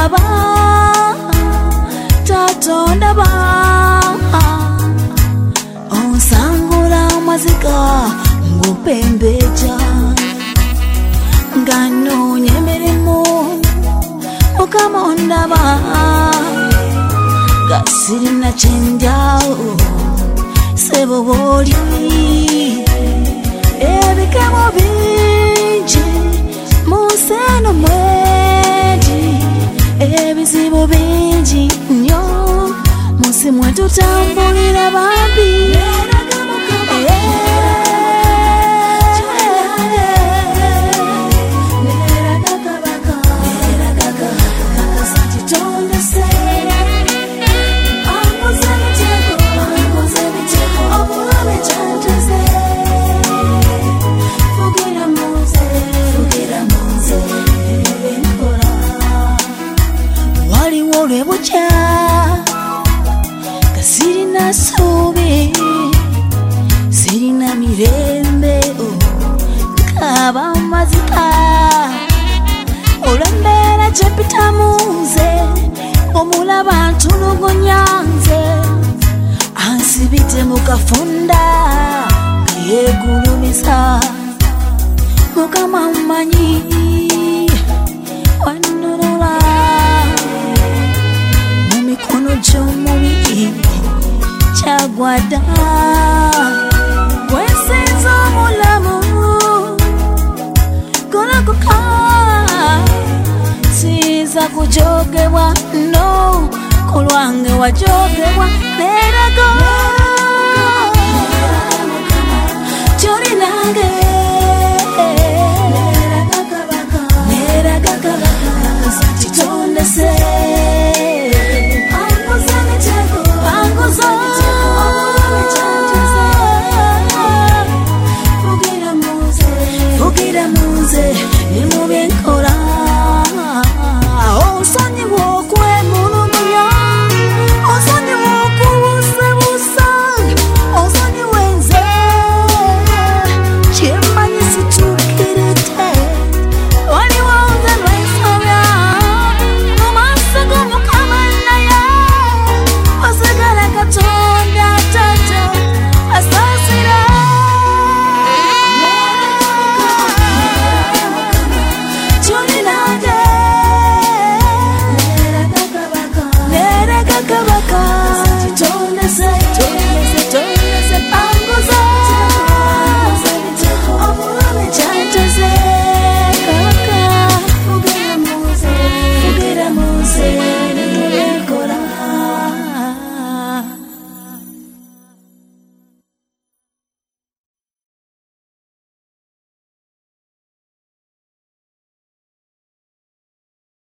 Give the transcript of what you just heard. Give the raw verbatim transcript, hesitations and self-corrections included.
ndaba tato ndaba onsangula amazika ngupembeja nganoonye emirimu mukama ndaba gasirina kyenjawo sebo bwoli ebikemo bingi museno mwedi ebizibu bingi nnyo musi mwe tutambulira bambi olwebuca nga sirina ssuubi sirina mirembe nkaba mazika olw'embeera gyempitamu nze omulaba ntulugunya nze ansibite mu kafunda nga yeegulumisa mukama mmanyi wannolola mikono gy'omubiri kyagwada wensinza omulamu golokoka siza kujogebwa no kulwange wajogebwa nerago gy'olinange